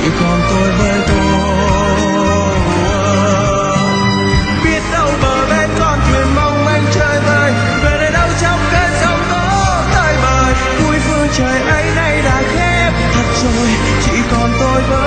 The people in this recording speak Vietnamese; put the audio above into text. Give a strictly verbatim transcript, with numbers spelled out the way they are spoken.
còn tôi với cô. Biết đâu bờ bên con thuyền mong manh chơi vơi, về nơi đâu trong cơn giông tố tơi bời. Cuối phương trời ấy nay đã khép thật rồi, chỉ còn tôi với